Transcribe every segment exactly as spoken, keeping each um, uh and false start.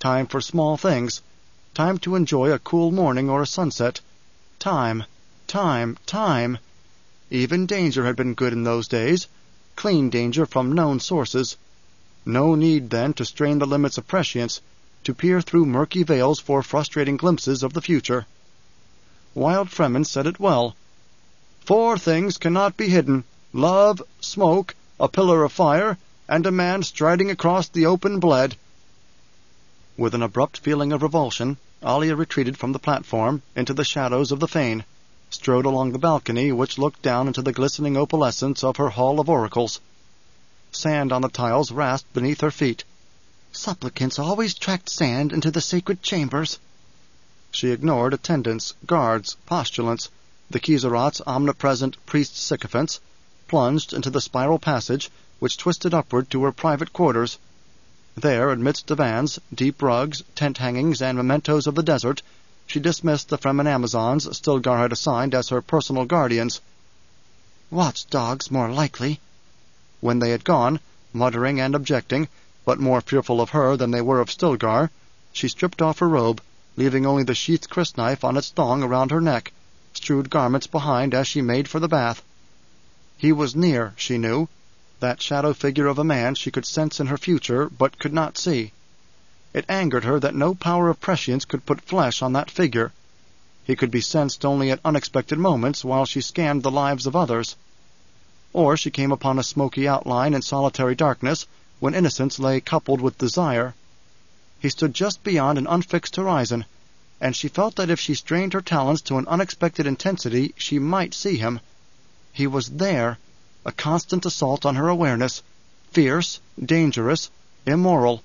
Time for small things. Time to enjoy a cool morning or a sunset. Time, time, time. Even danger had been good in those days. Clean danger from known sources. No need, then, to strain the limits of prescience, to peer through murky veils for frustrating glimpses of the future. Wilde Fremen said it well. Four things cannot be hidden: love, smoke, a pillar of fire, and a man striding across the open bled. With an abrupt feeling of revulsion, Alia retreated from the platform into the shadows of the fane, strode along the balcony which looked down into the glistening opalescence of her hall of oracles. Sand on the tiles rasped beneath her feet. Supplicants always tracked sand into the sacred chambers. She ignored attendants, guards, postulants, the Kieserat's omnipresent priest sycophants, plunged into the spiral passage which twisted upward to her private quarters. There, amidst divans, deep rugs, tent hangings, and mementos of the desert, she dismissed the Fremen Amazons Stilgar had assigned as her personal guardians. Watchdogs, more likely. When they had gone, muttering and objecting, but more fearful of her than they were of Stilgar, she stripped off her robe, leaving only the sheathed crysknife on its thong around her neck, strewed garments behind as she made for the bath. He was near, she knew, that shadow figure of a man she could sense in her future, but could not see. It angered her that no power of prescience could put flesh on that figure. He could be sensed only at unexpected moments while she scanned the lives of others. Or she came upon a smoky outline in solitary darkness, when innocence lay coupled with desire. He stood just beyond an unfixed horizon, and she felt that if she strained her talents to an unexpected intensity, she might see him. He was there, a constant assault on her awareness, fierce, dangerous, immoral.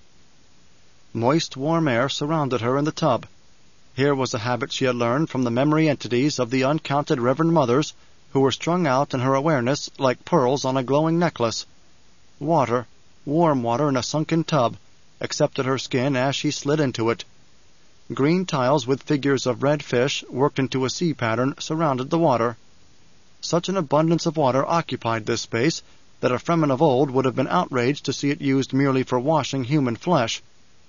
Moist, warm air surrounded her in the tub. Here was a habit she had learned from the memory entities of the uncounted Reverend Mothers who were strung out in her awareness like pearls on a glowing necklace. Water, warm water in a sunken tub, accepted her skin as she slid into it. Green tiles with figures of red fish worked into a sea pattern surrounded the water. Such an abundance of water occupied this space that a Fremen of old would have been outraged to see it used merely for washing human flesh.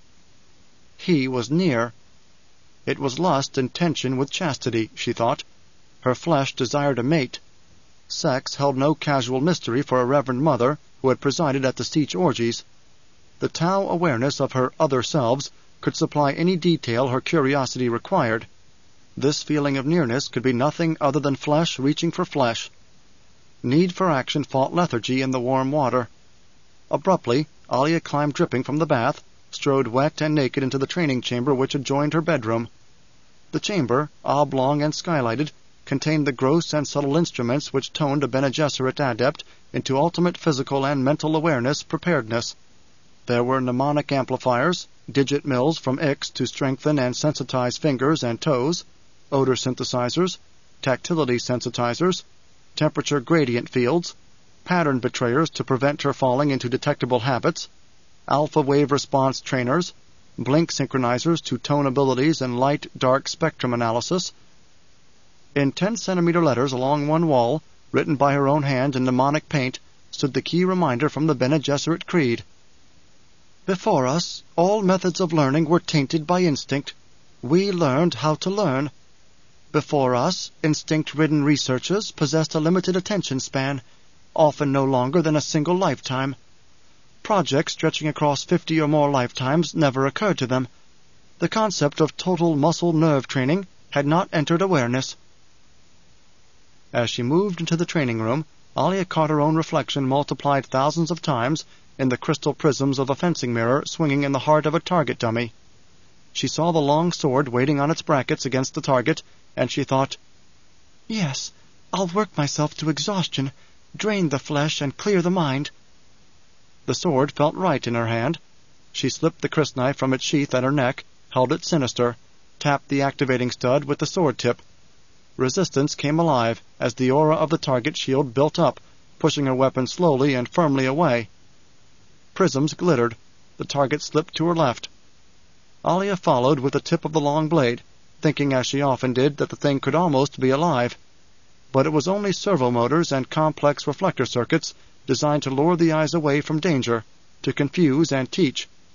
He was near. It was lust in tension with chastity, she thought. Her flesh desired a mate. Sex held no casual mystery for a Reverend Mother who had presided at the Siege orgies. The Tau awareness of her other selves could supply any detail her curiosity required. This feeling of nearness could be nothing other than flesh reaching for flesh. Need for action fought lethargy in the warm water. Abruptly, Alia climbed dripping from the bath, strode wet and naked into the training chamber which adjoined her bedroom. The chamber, oblong and skylighted, contained the gross and subtle instruments which toned a Bene Gesserit adept into ultimate physical and mental awareness preparedness. There were mnemonic amplifiers, digit mills from Ix to strengthen and sensitize fingers and toes, odor synthesizers, tactility sensitizers, temperature gradient fields, pattern betrayers to prevent her falling into detectable habits, alpha wave response trainers, blink synchronizers to tone abilities and light-dark spectrum analysis. In ten-centimeter letters along one wall, written by her own hand in mnemonic paint, stood the key reminder from the Bene Gesserit Creed. Before us, all methods of learning were tainted by instinct. We learned how to learn. Before us, instinct-ridden researchers possessed a limited attention span, often no longer than a single lifetime. Projects stretching across fifty or more lifetimes never occurred to them. The concept of total muscle nerve training had not entered awareness. As she moved into the training room, Alia caught her own reflection multiplied thousands of times in the crystal prisms of a fencing mirror swinging in the heart of a target dummy. She saw the long sword waiting on its brackets against the target, and she thought, "Yes, I'll work myself to exhaustion, drain the flesh and clear the mind." The sword felt right in her hand. She slipped the crysknife from its sheath at her neck, held it sinister, tapped the activating stud with the sword tip. Resistance came alive as the aura of the target shield built up, pushing her weapon slowly and firmly away. Prisms glittered. The target slipped to her left. Alia followed with the tip of the long blade, thinking as she often did that the thing could almost be alive. But it was only servomotors and complex reflector circuits designed to lure the eyes away from danger, to confuse and teach.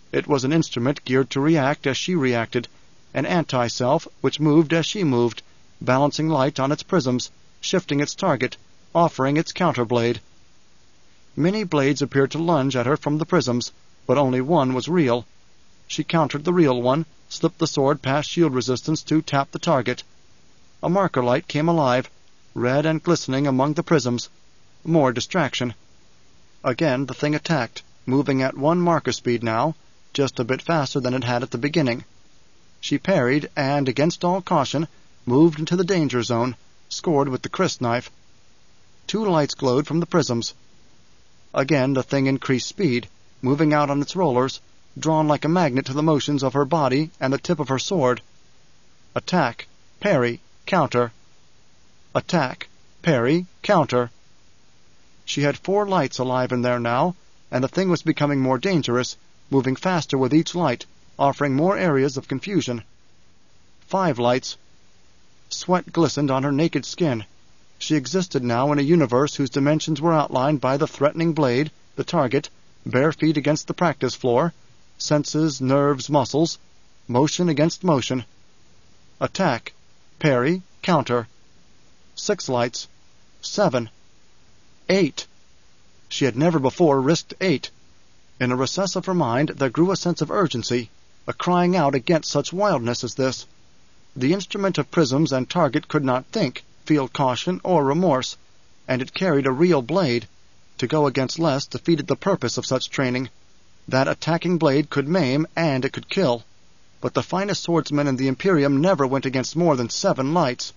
It was an instrument geared to react as she reacted, an anti-self which moved as she moved, balancing light on its prisms, shifting its target, offering its counterblade. Many blades appeared to lunge at her from the prisms, but only one was real. She countered the real one, slipped the sword past shield resistance to tap the target. A marker light came alive, red and glistening among the prisms. More distraction. Again the thing attacked, moving at one marker speed now, just a bit faster than it had at the beginning. She parried and, against all caution, moved into the danger zone, scored with the cryst knife. Two lights glowed from the prisms. Again the thing increased speed, moving out on its rollers, drawn like a magnet to the motions of her body and the tip of her sword. Attack, parry, counter. Attack, parry, counter. She had four lights alive in there now, and the thing was becoming more dangerous, moving faster with each light, offering more areas of confusion. Five lights. Sweat glistened on her naked skin. She existed now in a universe whose dimensions were outlined by the threatening blade, the target, bare feet against the practice floor, senses, nerves, muscles, motion against motion. Attack, parry, counter. Six lights. Seven. Eight. She had never before risked eight. In a recess of her mind there grew a sense of urgency, a crying out against such wildness as this. The instrument of prisms and target could not think, feel caution or remorse, and it carried a real blade. To go against less defeated the purpose of such training. That attacking blade could maim, and it could kill. But the finest swordsmen in the Imperium never went against more than seven lights.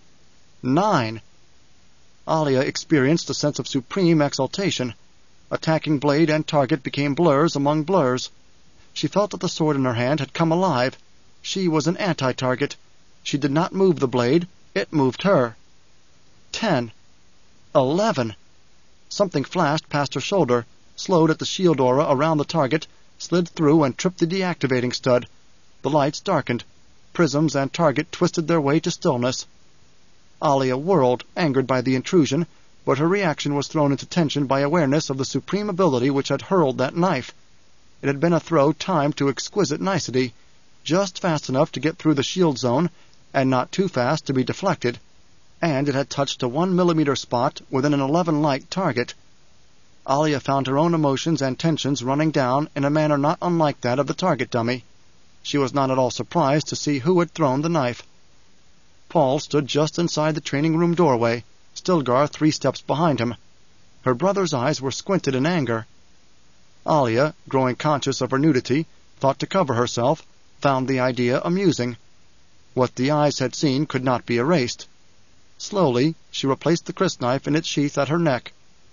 Nine! Alia experienced a sense of supreme exultation. Attacking blade and target became blurs among blurs. She felt that the sword in her hand had come alive. She was an anti-target. She did not move the blade. It moved her. Ten. Eleven. Something flashed past her shoulder, slowed at the shield aura around the target, slid through and tripped the deactivating stud. The lights darkened. Prisms and target twisted their way to stillness. Alia whirled, angered by the intrusion, but her reaction was thrown into tension by awareness of the supreme ability which had hurled that knife. It had been a throw timed to exquisite nicety, just fast enough to get through the shield zone, and not too fast to be deflected, and it had touched a one-millimeter spot within an eleven-light target. Alia found her own emotions and tensions running down in a manner not unlike that of the target dummy. She was not at all surprised to see who had thrown the knife. Paul stood just inside the training room doorway, Stilgar three steps behind him. Her brother's eyes were squinted in anger. Alia, growing conscious of her nudity, thought to cover herself, found the idea amusing. What the eyes had seen could not be erased. Slowly, she replaced the cryst knife in its sheath at her neck.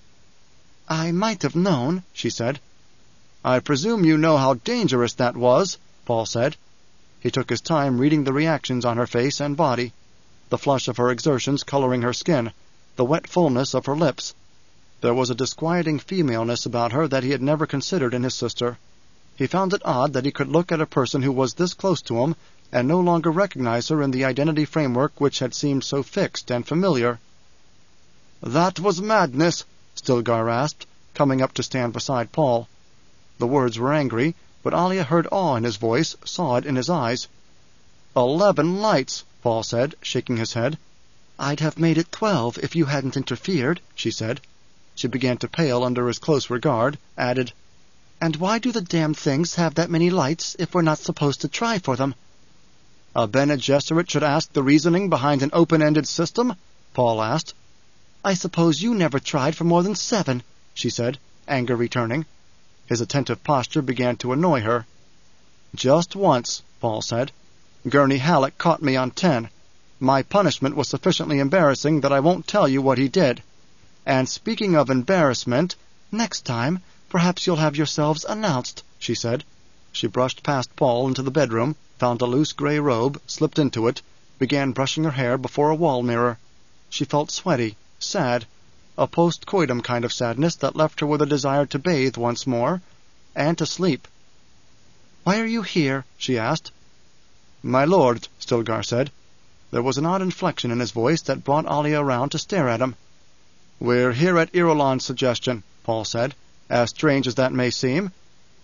"I might have known," she said. "I presume you know how dangerous that was," Paul said. He took his time reading the reactions on her face and body, the flush of her exertions coloring her skin, the wet fullness of her lips. There was a disquieting femaleness about her that he had never considered in his sister. He found it odd that he could look at a person who was this close to him and no longer recognize her in the identity framework which had seemed so fixed and familiar. "That was madness," Stilgar rasped, coming up to stand beside Paul. The words were angry, but Alia heard awe in his voice, saw it in his eyes. "Eleven lights," Paul said, shaking his head. "I'd have made it twelve if you hadn't interfered," she said. She began to pale under his close regard, added, "And why do the damned things have that many lights if we're not supposed to try for them?" "A Bene Gesserit should ask the reasoning behind an open-ended system?" Paul asked. "I suppose you never tried for more than seven," she said, anger returning. His attentive posture began to annoy her. "Just once," Paul said. "Gurney Halleck caught me on ten. My punishment was sufficiently embarrassing that I won't tell you what he did. And speaking of embarrassment, next time, perhaps you'll have yourselves announced," she said. She brushed past Paul into the bedroom, found a loose gray robe, slipped into it, began brushing her hair before a wall mirror. She felt sweaty, sad, a post-coitum kind of sadness that left her with a desire to bathe once more, and to sleep. "Why are you here?" she asked. "My lord," Stilgar said. There was an odd inflection in his voice that brought Alia around to stare at him. "We're here at Irulan's suggestion," Paul said, "as strange as that may seem.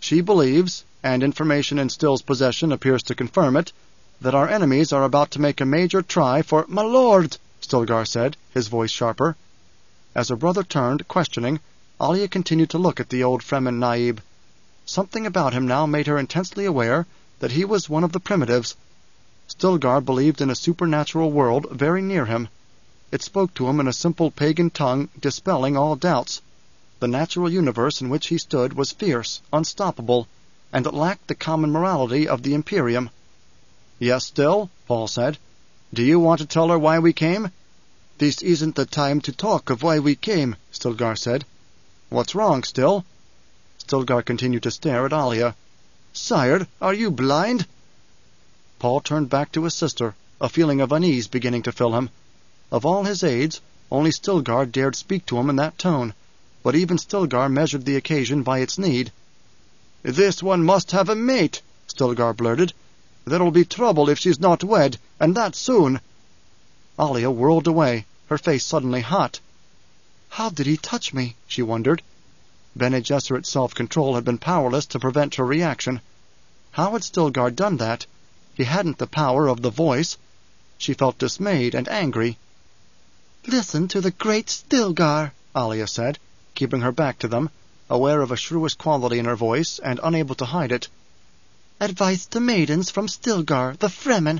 She believes, and information in Still's possession appears to confirm it, that our enemies are about to make a major try for—" "My lord!" Stilgar said, his voice sharper. As her brother turned, questioning, Alia continued to look at the old Fremen Naib. Something about him now made her intensely aware that he was one of the primitives. Stilgar believed in a supernatural world very near him. It spoke to him in a simple pagan tongue, dispelling all doubts. The natural universe in which he stood was fierce, unstoppable, and it lacked the common morality of the Imperium. "Yes, Still," Paul said. "Do you want to tell her why we came?" "This isn't the time to talk of why we came," Stilgar said. "What's wrong, Still?" Stilgar continued to stare at Alia. "Sire, are you blind?" Paul turned back to his sister, a feeling of unease beginning to fill him. Of all his aides, only Stilgar dared speak to him in that tone, but even Stilgar measured the occasion by its need. "This one must have a mate," Stilgar blurted. "There'll be trouble if she's not wed, and that soon." Alia whirled away, her face suddenly hot. "How did he touch me?" she wondered. Bene Gesserit's self-control had been powerless to prevent her reaction. How had Stilgar done that? He hadn't the power of the voice. She felt dismayed and angry. "Listen to the great Stilgar," Alia said, keeping her back to them, aware of a shrewish quality in her voice and unable to hide it. "Advice to maidens from Stilgar, the Fremen."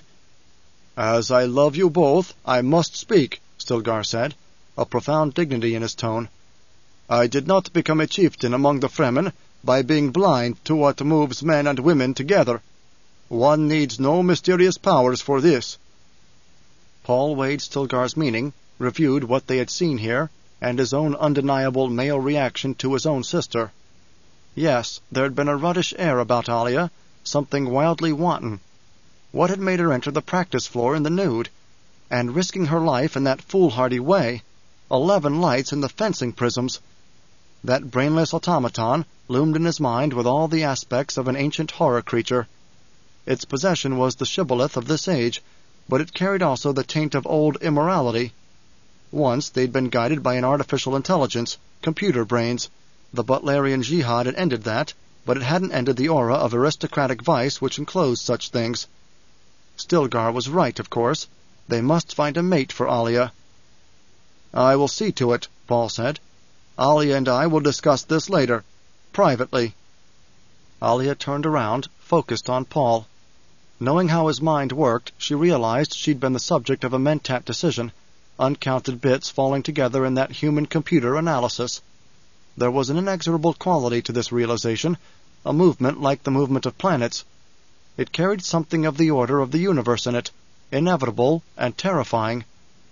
"As I love you both, I must speak," Stilgar said, a profound dignity in his tone. "I did not become a chieftain among the Fremen by being blind to what moves men and women together. One needs no mysterious powers for this." Paul weighed Stilgar's meaning, reviewed what they had seen here, and his own undeniable male reaction to his own sister. Yes, there had been a ruddish air about Alia, something wildly wanton. What had made her enter the practice floor in the nude? And risking her life in that foolhardy way? Eleven lights in the fencing prisms. That brainless automaton loomed in his mind with all the aspects of an ancient horror creature. Its possession was the shibboleth of this age, but it carried also the taint of old immorality. Once they'd been guided by an artificial intelligence, computer brains. The Butlerian Jihad had ended that, but it hadn't ended the aura of aristocratic vice which enclosed such things. Stilgar was right, of course. They must find a mate for Alia. "I will see to it," Paul said. "Alia and I will discuss this later, privately." Alia turned around, focused on Paul. Knowing how his mind worked, she realized she'd been the subject of a mentat decision, uncounted bits falling together in that human-computer analysis. There was an inexorable quality to this realization, a movement like the movement of planets. It carried something of the order of the universe in it, inevitable and terrifying.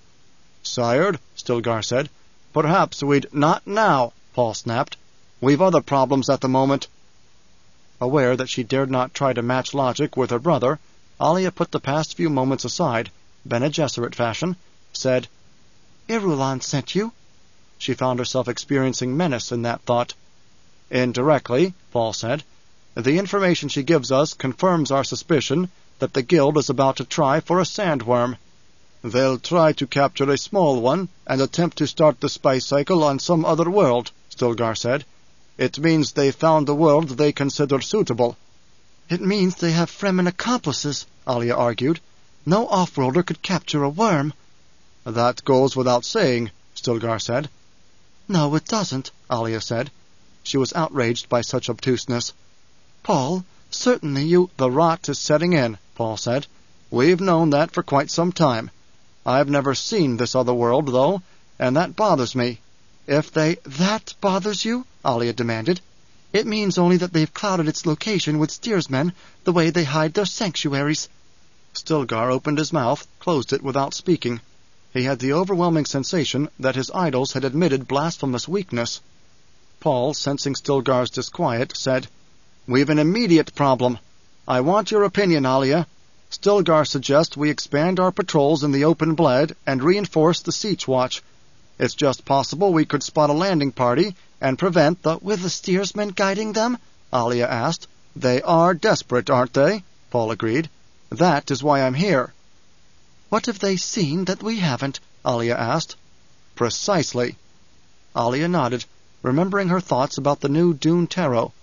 "Sire," Stilgar said, "perhaps we'd—" "Not now," Paul snapped. "We've other problems at the moment." Aware that she dared not try to match logic with her brother, Alia put the past few moments aside, Bene Gesserit fashion, said, "Irulan sent you?" She found herself experiencing menace in that thought. "Indirectly," Paul said. "The information she gives us confirms our suspicion that the Guild is about to try for a sandworm. They'll try to capture a small one and attempt to start the spice cycle on some other world," Stilgar said. "It means they found the world they consider suitable." "It means they have Fremen accomplices," Alia argued. "No off-worlder could capture a worm." "That goes without saying," Stilgar said. "No, it doesn't," Alia said. She was outraged by such obtuseness. "Paul, certainly you—" "The rot is setting in," Paul said. "We've known that for quite some time. I've never seen this other world, though, and that bothers me. If they—" "That bothers you?" Alia demanded. "It means only that they've clouded its location with steersmen the way they hide their sanctuaries." Stilgar opened his mouth, closed it without speaking. He had the overwhelming sensation that his idols had admitted blasphemous weakness. Paul, sensing Stilgar's disquiet, said, "We've an immediate problem. I want your opinion, Alia. Stilgar suggests we expand our patrols in the open bled and reinforce the Siege Watch. It's just possible we could spot a landing party and prevent the—" "With the steersmen guiding them?" Alia asked. "They are desperate, aren't they?" Paul agreed. "That is why I'm here." "What have they seen that we haven't?" Alia asked. "Precisely." Alia nodded, remembering her thoughts about the new Dune Tarot.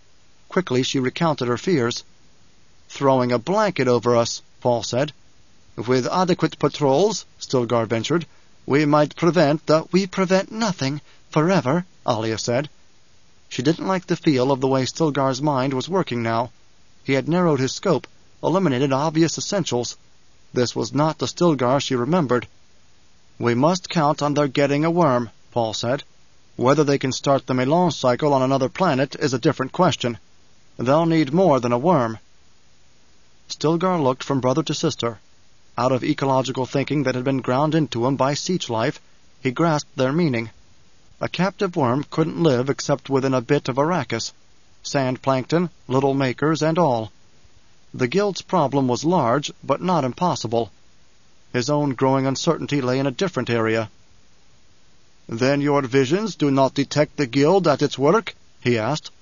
Quickly she recounted her fears. "Throwing a blanket over us," Paul said. "With adequate patrols," Stilgar ventured, "we might prevent the—" "We prevent nothing, forever," Alia said. She didn't like the feel of the way Stilgar's mind was working now. He had narrowed his scope, eliminated obvious essentials. This was not the Stilgar she remembered. "We must count on their getting a worm," Paul said. "Whether they can start the Melange cycle on another planet is a different question. They'll need more than a worm." Stilgar looked from brother to sister. Out of ecological thinking that had been ground into him by siege life, he grasped their meaning. A captive worm couldn't live except within a bit of Arrakis. Sand plankton, little makers, and all. The Guild's problem was large, but not impossible. His own growing uncertainty lay in a different area. "Then your visions do not detect the Guild at its work?" he asked.